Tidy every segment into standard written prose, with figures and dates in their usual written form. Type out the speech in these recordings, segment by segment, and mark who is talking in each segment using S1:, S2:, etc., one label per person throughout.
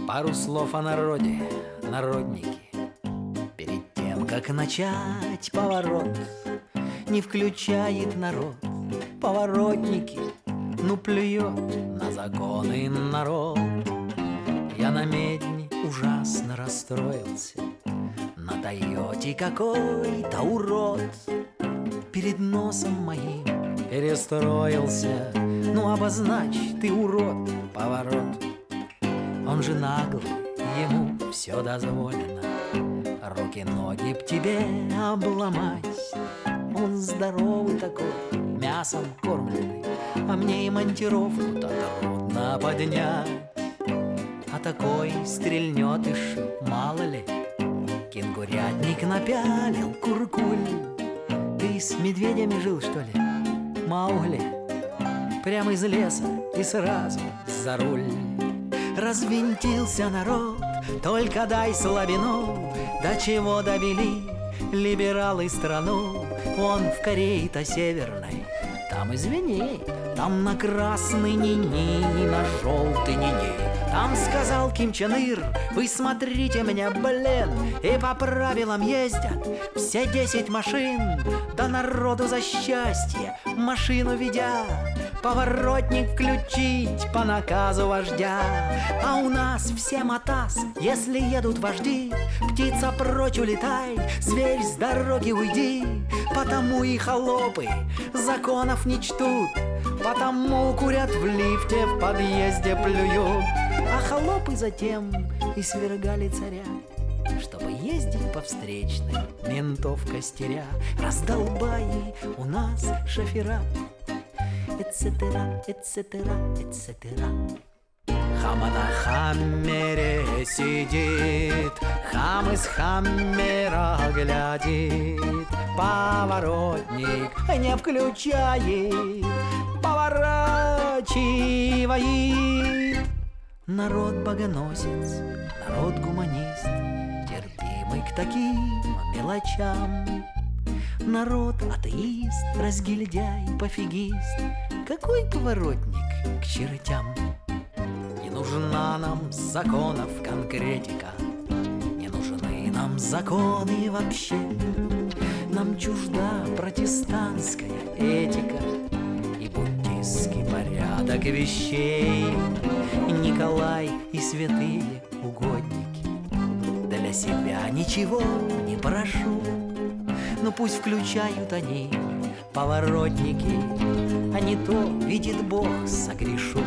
S1: Пару слов о народе, народники. Перед тем, как начать поворот, не включает народ поворотники. Ну плюет на законы народ. Я на медне ужасно расстроился. На Тойоте какой-то урод перед носом моим перестроился. Ну обозначь ты, урод, поворот. Он же наглый, ему все дозволено. Руки-ноги б тебе обломать. Он здоровый такой, мясом кормленный, а мне и монтировку-то трудно поднять. А такой стрельнет и мало ли. Кенгурятник напялил, куркуль. Ты с медведями жил, что ли, Маугли? Прямо из леса и сразу за руль. Развинтился народ, только дай слабину. До чего довели либералы страну? Он в Корее-то северной, там, извини, там на красный ни-ни, на желтый ни-ни. Там сказал Ким Чен Ир: вы смотрите меня, блин. И по правилам ездят все 10 машин. Да народу за счастье машину ведя, поворотник включить по наказу вождя. А у нас все мотас, если едут вожди. Птица прочь улетай, зверь с дороги уйди. Потому и холопы законов не чтут, потому курят в лифте, в подъезде плюют. А холопы затем и свергали царя, чтобы ездить по встречной, ментов костеря. Раздолбаи у нас шофера, etc, etc, etc. Хама на хаммере сидит, хам из хаммера глядит. Поворотник не включает, поворачивает. Народ богоносец, народ гуманист, терпимый к таким мелочам. Народ атеист, разгильдяй, пофигист. Какой поворотник к чертям? Не нужна нам законов конкретика, не нужны нам законы вообще. Нам чужда протестантская этика и буддистский порядок вещей. Николай и святые угодники, для себя ничего не прошу. Но пусть включают они поворотники, а не то, видит Бог, согрешу.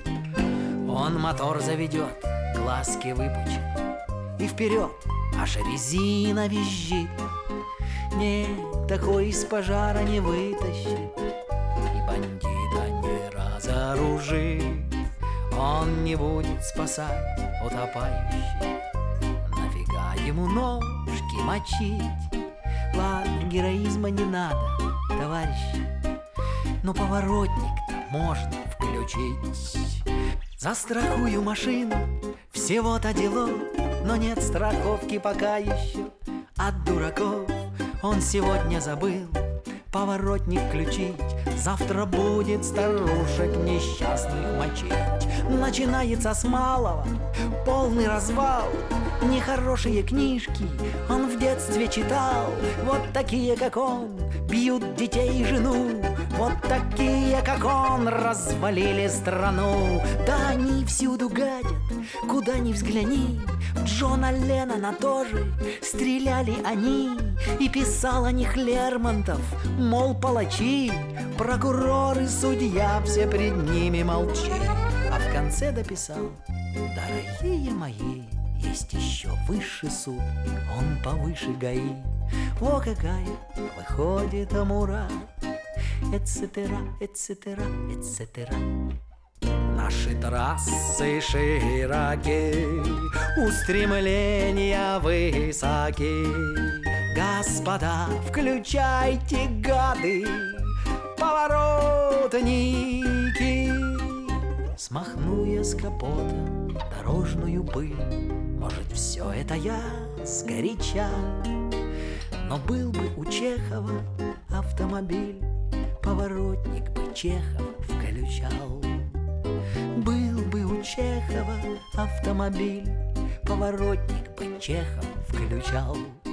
S1: Он мотор заведет, глазки выпучит, и вперед аж резина визжит. Нет, такой из пожара не вытащит, и бандита не разоружит. Он не будет спасать утопающих, нафига ему ножки мочить? Ладно, героизма не надо, товарищи, но поворотник-то можно включить. Застрахую машину, всего-то дело, но нет страховки пока еще. От дураков он сегодня забыл поворотник включить. Завтра будет старушек несчастных мочить. Начинается с малого, полный развал. Нехорошие книжки он в детстве читал. Вот такие, как он, бьют детей и жену. Вот такие, как он, развалили страну. Да они всюду гадят, куда ни взгляни. В Джона Леннона тоже стреляли они. И писал о них Лермонтов, мол, палачи. Прокуроры, судья, все пред ними молчи. А в конце дописал: дорогие мои, есть еще высший суд, он повыше ГАИ. О, какая выходит амура, etc, etc, etc. Наши трассы широки, устремления высоки. Господа, включайте, гады, поворотники. Смахну я с капота дорожную пыль. Может, все это я сгоряча, но был бы у Чехова автомобиль, поворотник бы Чехов включал. Был бы у Чехова автомобиль, поворотник бы Чехов включал.